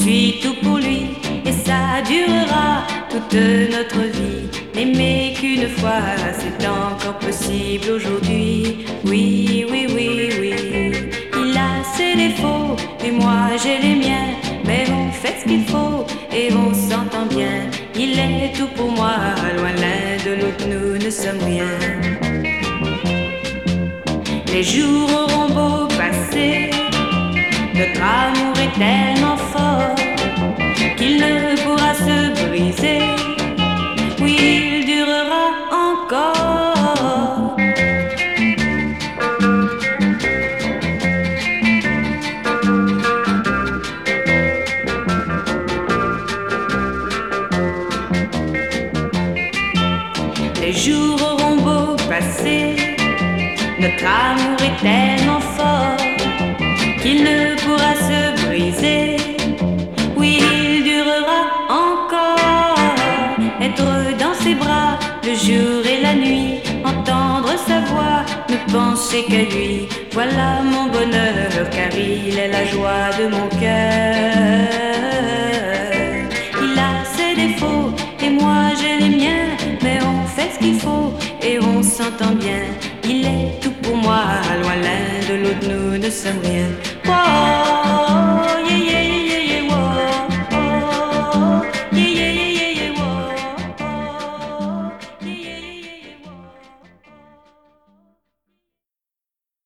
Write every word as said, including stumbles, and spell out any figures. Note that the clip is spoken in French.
suis tout pour lui et ça durera toute notre vie. N'aimer qu'une fois, c'est encore possible aujourd'hui. Oui, oui, oui, oui. Il a ses défauts et moi j'ai les miens, mais on fait ce qu'il faut et on s'entend bien. Il est tout pour moi, loin l'un de l'autre, nous ne sommes rien. Les jours auront beau passer, notre amour est tellement fort qu'il ne pourra se briser. Oui, il durera encore. Les jours auront beau passer, notre amour est tellement fort qu'il ne pourra se briser. Oui, il durera encore. Être dans ses bras le jour et la nuit, entendre sa voix, ne penser qu'à lui. Voilà mon bonheur, car il est la joie de mon cœur. Il a ses défauts et moi j'ai les miens, mais on fait ce qu'il faut et on s'entend bien. Il est tout pour moi, loin l'un de l'autre, nous ne sommes rien. Oh,